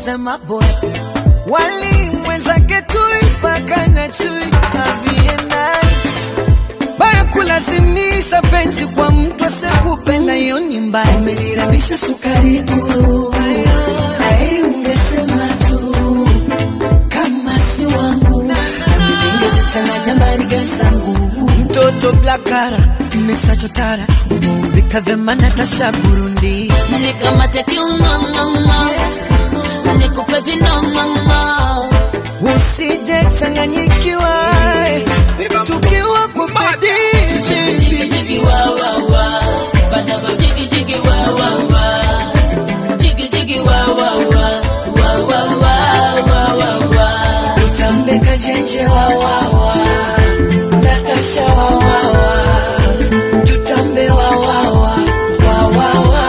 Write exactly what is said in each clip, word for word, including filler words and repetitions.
kusema boy wali mwenzake tui paka na chui aviena baya kulazimisha penzi kwa mtu asekupenda yoni mbaya umeniramisha sukari guru aeri ungesema tu kama si wangu nami ningeze changanya mariga zangu mtoto blakara mixa chotara umubika vema Natasha Burundi nikamate kiunonono nikupe vinonono usije changanyikiwa tukiwa kupedi jigi jigi wa wa wa banda ba jigi jigi wa wa wa jigi jigi wa wa wa wa wa wa wa wa utambeka jenje wa wa wa Natasha wa wa wa tutambe wa wa wa wa wa wa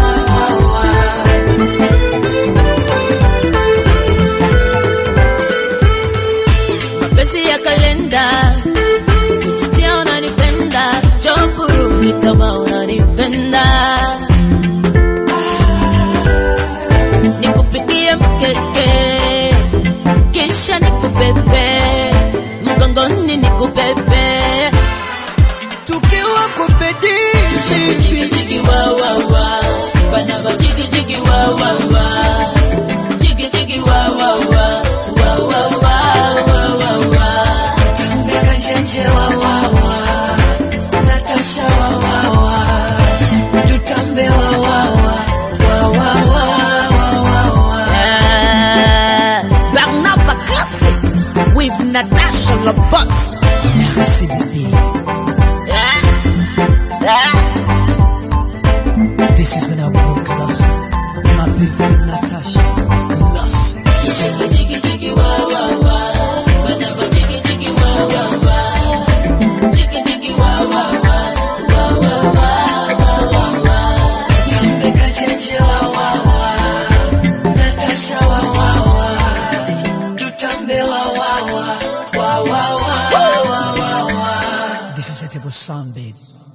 kalenda kujitia unanipenda chokuru kama unanipenda nikupikie mkeke kisha nikupepe mgongoni nikupepe tukiwa kupedi jigi jigi wa wa wa bana ba jigi jigi wa wa wa jigi jigi wa wa wa wa wa wa Jenje wa wa wa Natasha wa wa wa tutambe wa wa wa wa wa wa wa wa Barnaba Classic with Natasha La Boss. Merci baby. Yeah. Yeah. This is when I walk classic. My beautiful Natasha Classic. Tucheze jigi jigi wa wa wa Barnaba jigi jigi wa wa wa jigi jigi wa wa wa wa wa wa wa wa Tambeka jenje wa wa wa Natasha wa wa wa tutambe wa wa wa wa wa wa wa wa. This is a type of sound, baby.